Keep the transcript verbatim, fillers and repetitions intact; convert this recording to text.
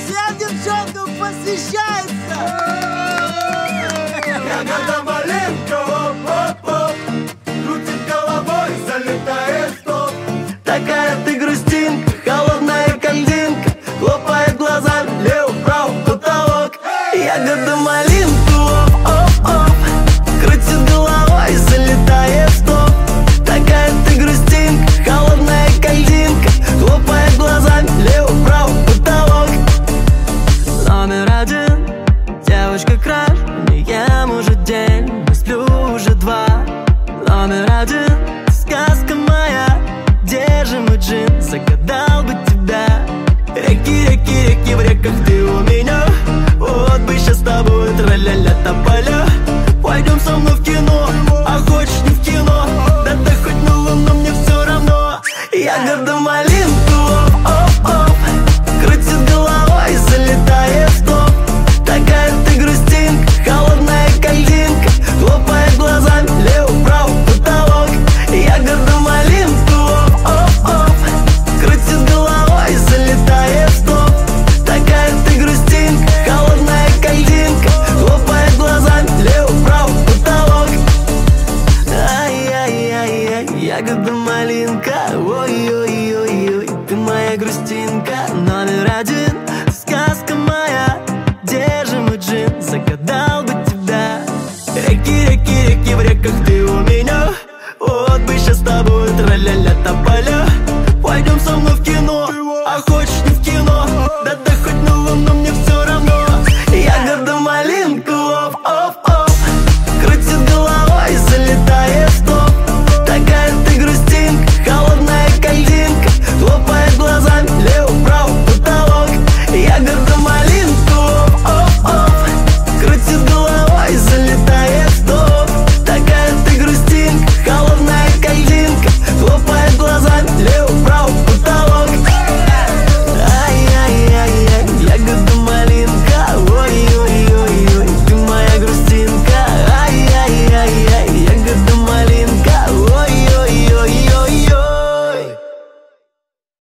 Всем девчонкам посвящается! Ягода малинка, оп-оп-оп, крутит головой, залетает в топ. Такая ты грустинка, холодная кандинка, хлопает глазами лево-вправо потолок. Ягода малинка, оп-оп-оп, крутит головой, залетает в топ. Такая ты грустинка, холодная кандинка, хлопает глазами лево-вправо потолок. Номер один, девочка краш, не ем уже день, не сплю уже два. Номер один, сказка моя, где же мой джин, загадал бы тебя. Реки, реки, реки, в реках ты у меня. Вот бы сейчас с тобой тра-ля-ля тополя. Пойдем со мной в кино, а хочешь не в кино, да ты хоть на луну, мне все равно. Ягода малинка, оп-оп-оп, крутит головой, залетает в топ. Такая ты грустинка, холодная кандинка, хлопает глазами лево-вправо потолок. Ягода малинка, оп-оп-оп, крутит головой, залетает в топ. Такая ты грустинка, холодная кандинка, хлопает глазами лево-вправо потолок. Ай-яй-яй-яй, ягода малинка, ой-ой-ой-ой, ты моя грустинка. Номер один, сказка моя, где же мой джин, загадал бы тебя. Реки, реки, реки, в реках ты у меня. Вот бы сейчас с тобой тра-ля-ля тополя. Пойдем со мной в кино, а хочешь не в кино, да ты хоть на